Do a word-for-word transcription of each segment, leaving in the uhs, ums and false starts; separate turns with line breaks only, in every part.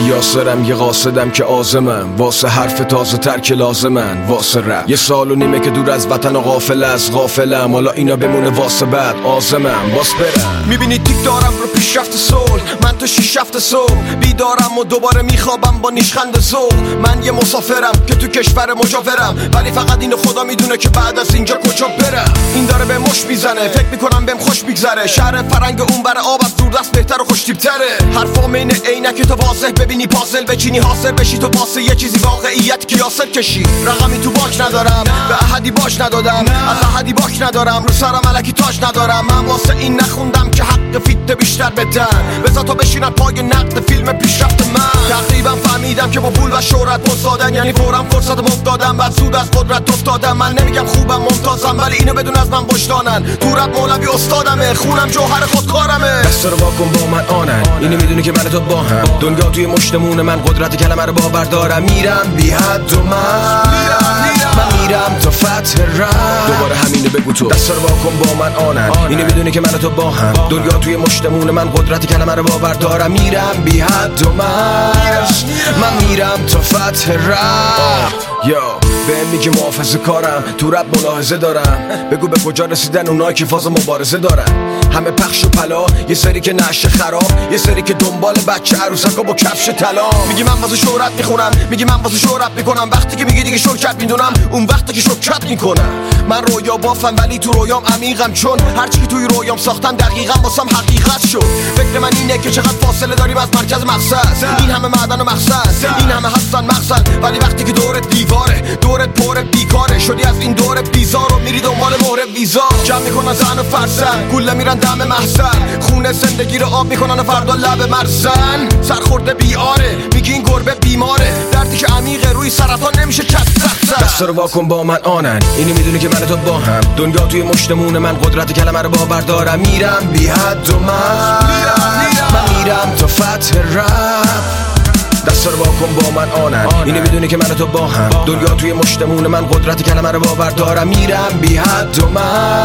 یاسرم یه قاصدم که آزمم، واسه حرف تازه تر که لازمن، واسه رپ یه سال و نیمه که دور از وطن و غافل از غافلم، حالا اینا بمونه واسه بعد آزمم باس برم. میبینی تیک دارم رو پیشرفت صلح، من تو شیش هفت صبح بیدارم و دوباره میخوابم با نیشخند ذوق. من یه مسافرم که تو کشور مجاورم، ولی فقط اینو خدا میدونه که بعد از اینجا کجا برم. این داره به مش میزنه، فکر میکنم بهم خوش میگذره، شهر فرنگ اون بر آب از دور دست بهتر و خوشتیب تره. حرفام اینه عینک تو واضح ببینی پازل بچینی حاصل بشی، تو پاسه یه چیزی واقعیت که یاسر کشی. رقمی تو باک ندارم، به احدی باش ندادم، از احدی باک ندارم، رو سرم الکی تاج ندارم. من واسه این نخوندم که حق فیت بیشتر بدن، بذار تا بشینن پای نقد فیلم پیشرفت من. تقریبا فهمیدم که با پول و شهرت بزدادن، یعنی فورا فرصت مفتادم، بعد زود از قدرت افتادم. من نمیگم خوبم ممتازم، ولی اینو بدون از من بشتانن، تو رپ مولوی استادمه، خونم جوهر خودکارمه. دست رو واکن با من آنن، اینو میدونی که من تو با هم، دنیا توی مشتمون من، قدرت کلمه رو باور دارم. میرم بی حد و من من میرم تا فتح رپ، دوباره همینو بگو تو. دست رو واکن با من آنن، اینو میدونی که من تو با هم، دنیا توی مشتمون من، قدرت کلمه رو باور دارم. میرم بی حد و من من میرم تا فتح رپ. یا بهم میگی محافظه کارم، تو رپ ملاحظه دارم، بگو به کجا رسیدن اونایی که فاز مبارزه دارن. همه پخش و پلا، یه سری که نشه خراب، یه سری که دنبال بچه عروسکا با کفش طلا. میگی من واسه شهرت میخونم، میگی من واسه شهرت میکنم، وقتی که میگی دیگه شرکت میدونم، اون وقتی که شرکت میکنم. من رویا بافم ولی تو رویام عمیقم، چون هرچی که توی رویام ساختم دقیقاً واسم حقیقت شد. فکر من اینه که چقدر فاصله داریم از مرکز مقصد، این همه معدن و مقصد، این همه هستن مقصد، ولی وقتی که دورت دیواره، دورت پر بیکاره، شدی از این دور بیزار و میری دنبال مهر ویزا. جمع میکنن زن و فرسن، گوله میرن دم محسن، خونه زندگی رو آب میکنن و فردا لب مرزن. سرخورده بیاره، میگی این گربه بیماره، دردی که عمیقه روی سرطان نمیشه چت زد. دست رو واکن با من آنن، اینو میدونی که من تو با هم، دنیا توی مشتمون من، قدرت کلمه رو باور دارم. میرم بی حد و من من میرم تا فتح رپ. دست رو واکن با من آنن، اینو میدونی که من تو با هم، دنیا توی مشتمون من، قدرت کلمه رو باور دارم. میرم بی حد و من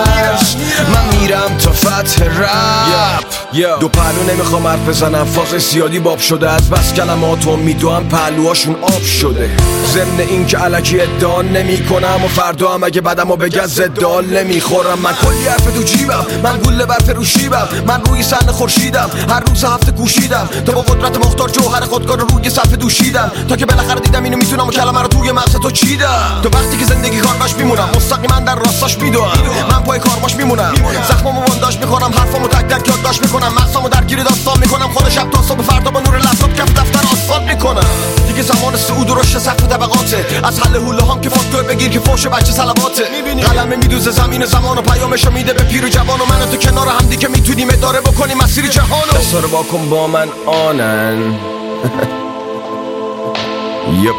من میرم تا فتح رپ. دو پهلو نمیخوام حرف بزنم، فاز سیادی باب شده، از بس کلماتو میدوام پهلوهاشون آب شده. ضمن این که الکی ادعا نمی کنم و فردا هم اگه بدمو بگه زدال نمیخورم. من کلی حرف تو جیبم، من گوله بر فروشیبم، من روی صحنه خورشیدم، هر روز هفته گوشیدم تا با قدرت مختار جوهر خودکار رو روی صفحه دوشیدم، تا که بالاخره دیدم اینو میتونم و کلمه رو توی مغز تو چیدم. تو وقتی که زندگی کارگاش میمونم، مستقیما در راستاش میدوام، من پای کارماش میمونم، زخمامو بنداش میکنم، حرفامو تک تک یادداشت میکنم، مغزامو درگیر داستان میکنم، خود شب تا صبح فردا با نور لپتاپ کف دفتر آسفالت میکنم. دیگه زمان صعود و رشد سقف طبقاته، از حل حوله هام که فاکتور بگیر که فوش بچه صلواته. قلمه میدوزه زمین زمان و پیامشو میده به پیر و جوان، و من تو کنار هم دیگه میتونیم اداره بکنیم مسیر جهانو. دستا رو واکن با من آنن. یپ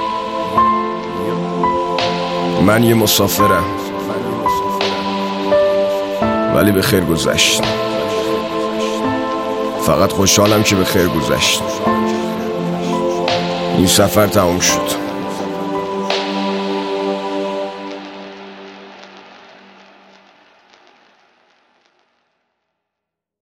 من یه مسافرم، ولی به خیر گذشت، فقط خوشحالم که به خیر گذشت. این سفر تموم شد.